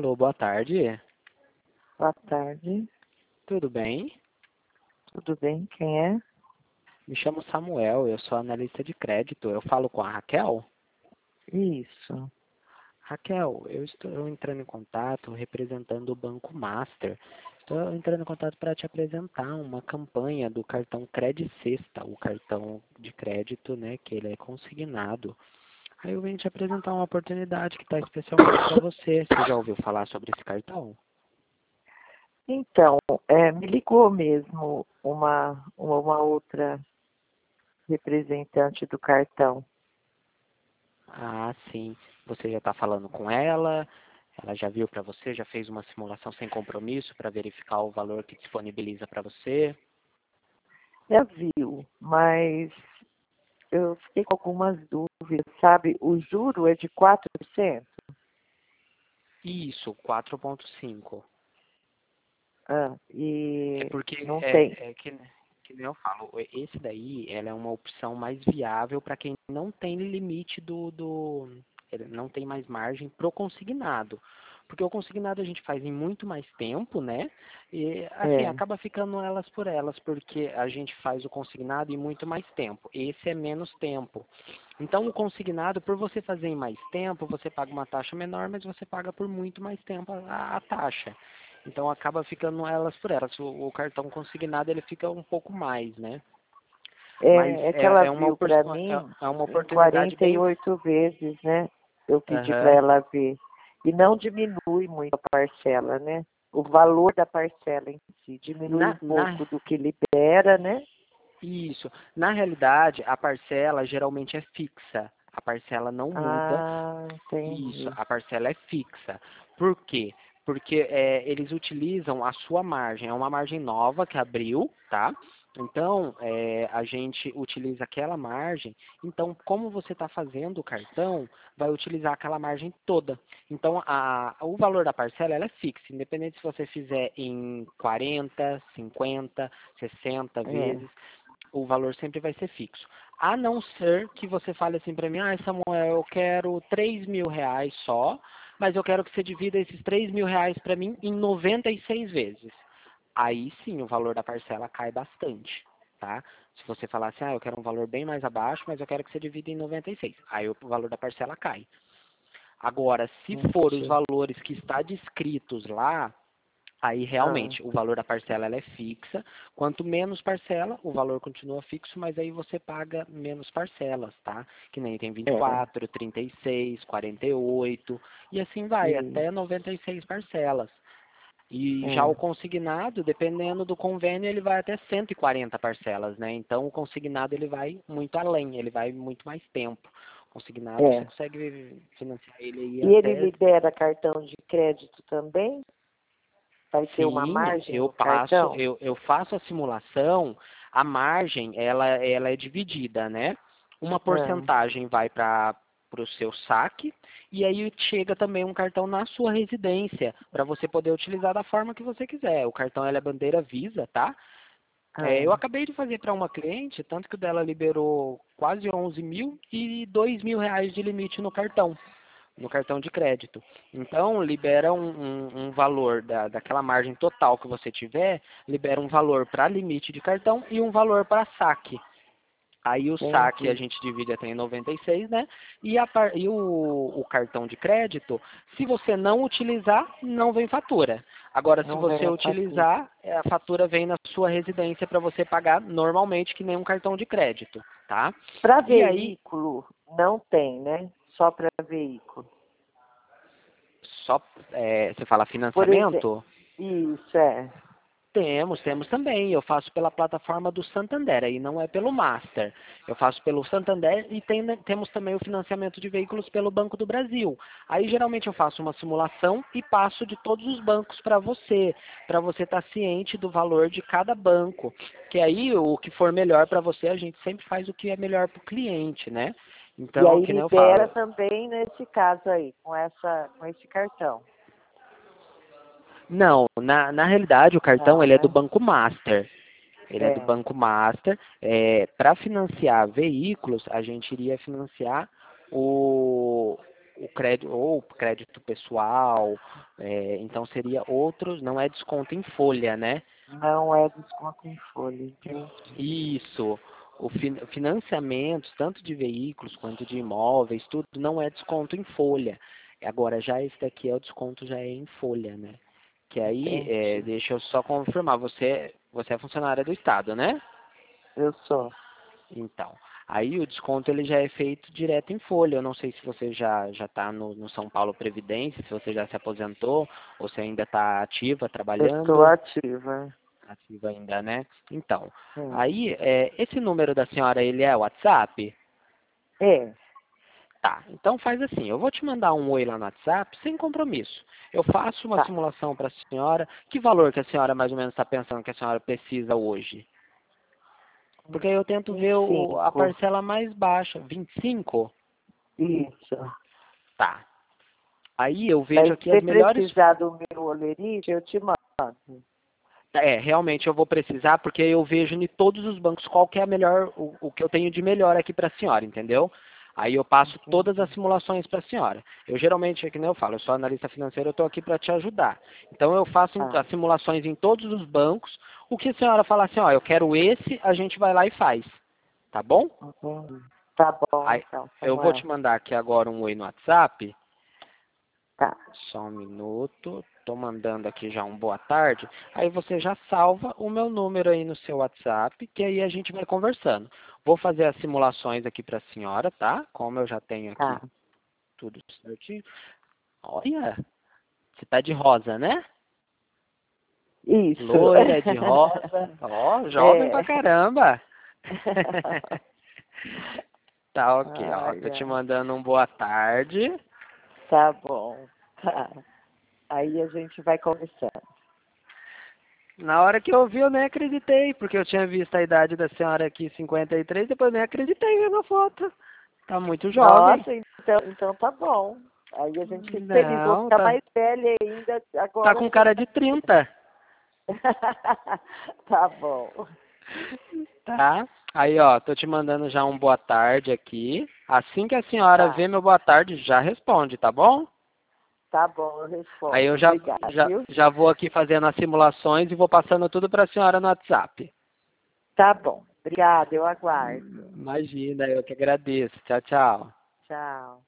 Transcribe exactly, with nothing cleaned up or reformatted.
Alô, boa tarde. Boa tarde, Tudo bem? tudo bem? Quem é? Me chamo Samuel, eu sou analista de crédito. Eu falo com a Raquel? Isso. Raquel, eu estou entrando em contato representando o Banco Master. Estou entrando em contato para te apresentar uma campanha do cartão Cred Sexta, o cartão de crédito, né, que ele é consignado. Aí eu venho te apresentar uma oportunidade que está especialmente para você. Você já ouviu falar sobre esse cartão? Então, é, me ligou mesmo uma, uma outra representante do cartão. Ah, sim. Você já está falando com ela? Ela já viu para você? Já fez uma simulação sem compromisso para verificar o valor que disponibiliza para você? Já viu, mas eu fiquei com algumas dúvidas, sabe? O juro é de quatro por cento? Isso, quatro ponto cinco. Ah, É e porque não tem. é, é que, que nem eu falo, esse daí ela é uma opção mais viável para quem não tem limite do, do ele não tem mais margem pro consignado. Porque o consignado a gente faz em muito mais tempo, né? E assim, É, acaba ficando elas por elas, porque a gente faz o consignado em muito mais tempo. Esse é menos tempo. Então o consignado, por você fazer em mais tempo, você paga uma taxa menor, mas você paga por muito mais tempo a, a taxa. Então acaba ficando elas por elas. O, o cartão consignado ele fica um pouco mais, né? Mas é, é que ela é, é uma, viu opor- para é mim é uma em oportunidade quarenta e bem. oito vezes, né? Eu pedi para Aham. ela ver. E não diminui muito a parcela, né? O valor da parcela em si diminui um Na, na, pouco do que libera, né? isso. Na realidade, a parcela geralmente é fixa. A parcela não muda. Ah, Isso, entendi. a parcela é fixa. Por quê? Porque é, eles utilizam a sua margem, é uma margem nova que abriu, tá? Então, é, a gente utiliza aquela margem. Então, como você está fazendo o cartão, vai utilizar aquela margem toda. Então, a, o valor da parcela ela é fixa, independente se você fizer em quarenta, cinquenta, sessenta É. vezes, o valor sempre vai ser fixo. A não ser que você fale assim para mim, ah, Samuel, eu quero três mil reais só, mas eu quero que você divida esses três mil reais para mim em noventa e seis vezes. Aí sim o valor da parcela cai bastante, tá? Se você falar assim, ah, eu quero um valor bem mais abaixo, mas eu quero que você divida em noventa e seis. Aí o valor da parcela cai. Agora, se for os Entendi. valores que está descritos lá, aí Ah, realmente o valor da parcela ela é fixa. Quanto menos parcela, o valor continua fixo, mas aí você paga menos parcelas, tá? Que nem tem vinte e é. quatro, trinta e seis, quarenta e oito e assim vai, até Isso. noventa e seis parcelas. E já o É. consignado, dependendo do convênio, ele vai até cento e quarenta parcelas, né? Então o consignado ele vai muito além, ele vai muito mais tempo. O consignado você É. consegue financiar ele aí E ele até. libera cartão de crédito também? Vai ter uma Sim, margem eu no passo, cartão? eu, eu faço a simulação, a margem ela, ela é dividida, né? Uma Ah, porcentagem vai para o seu saque e aí chega também um cartão na sua residência para você poder utilizar da forma que você quiser. O cartão ele é bandeira Visa, tá? É, eu ah, acabei de fazer para uma cliente, tanto que o dela liberou quase onze mil e dois mil reais de limite no cartão no cartão de crédito. Então, libera um, um, um valor da, daquela margem total que você tiver, libera um valor para limite de cartão e um valor para saque. Aí o saque a entendi. gente divide até em noventa e seis, né? E, a par, e o, o cartão de crédito, se você não utilizar, não vem fatura. Agora, se Não vem você a fatura. utilizar, é, a fatura vem na sua residência para você pagar normalmente, que nem um cartão de crédito, tá? Para E aí, veículo, não tem, né? Só para veículo. só, é, você fala Por exemplo, financiamento? isso é. Temos, temos também. Eu faço pela plataforma do Santander, aí não é pelo Master. Eu faço pelo Santander e tem, temos também o financiamento de veículos pelo Banco do Brasil. Aí geralmente eu faço uma simulação e passo de todos os bancos para você, para você estar ciente do valor de cada banco. Que aí o que for melhor para você, a gente sempre faz o que é melhor para o cliente, né? E Então, aí que nem eu libera falo. também nesse caso aí, com essa, com esse cartão. Não, na, na realidade o cartão Não, ele é do né? Banco Master. Ele é do É. Banco Master. É, para financiar veículos, a gente iria financiar o, o crédito, ou crédito pessoal, é, então seria outros, não é desconto em folha, né? Não é desconto em folha, entendi. Isso. O fin- financiamentos, tanto de veículos quanto de imóveis, tudo não é desconto em folha. Agora, já esse daqui é o desconto já é em folha, né? Que aí, é, Entendi. deixa eu só confirmar, você, você é funcionária do Estado, né? Eu sou. Então, aí o desconto ele já é feito direto em folha. Eu não sei se você já já está no, no São Paulo Previdência, se você já se aposentou, ou se ainda está ativa, Eu estou trabalhando. ativa. Ativa ainda, né? Então, Sim. aí, é, esse número da senhora, ele é WhatsApp? É. Tá, então faz assim, eu vou te mandar um oi lá no WhatsApp, sem compromisso. Eu faço uma Tá. simulação para a senhora. Que valor que a senhora mais ou menos está pensando que a senhora precisa hoje? Porque aí eu tento vinte ver e o, a cinco. parcela mais baixa, vinte e cinco. Isso. Tá. Aí eu vejo Aí, aqui se as melhores. precisar do meu olerite, eu te mando. É, realmente eu vou precisar, porque eu vejo em todos os bancos qual que é a melhor, o, o que eu tenho de melhor aqui para a senhora, entendeu? Aí eu passo todas as Entendi. simulações para a senhora. Eu geralmente, é que nem eu falo, eu sou analista financeiro, eu estou aqui para te ajudar. Então eu faço em- Tá. as simulações em todos os bancos. O que a senhora falar assim, ó, eu quero esse, a gente vai lá e faz. Tá bom? Entendi. Tá bom, Aí, então, eu vou Samuel. te mandar aqui agora um oi no WhatsApp. Tá. Só um minuto. Estou mandando aqui já um boa tarde. Aí você já salva o meu número aí no seu WhatsApp, que aí a gente vai conversando. Vou fazer as simulações aqui para a senhora, tá? Como eu já tenho aqui Tá. tudo certinho. Olha, você tá de rosa, né? Isso. Loira, de rosa. Ó, jovem pra É. caramba. Tá ok, ó. Ai, Tô te ai. mandando um boa tarde. Tá bom. Tá. Aí a gente vai conversando. Na hora que eu vi, eu nem acreditei, porque eu tinha visto a idade da senhora aqui, cinquenta e três, depois nem acreditei vendo a foto. Tá muito jovem. Nossa, então, então tá bom. Aí a gente fica feliz. Vou Não, ficar tá, mais velha ainda tá agora. com cara de trinta, Tá bom. tá? Aí, ó, tô te mandando já um boa tarde aqui. Assim que a senhora Tá. vê meu boa tarde, já responde, tá bom? Tá bom, eu Aí eu respondo. já, Obrigada, já, viu? já vou aqui fazendo as simulações e vou passando tudo pra senhora no WhatsApp. Tá bom. Obrigada, eu aguardo. Imagina, eu que agradeço. Tchau, tchau. Tchau.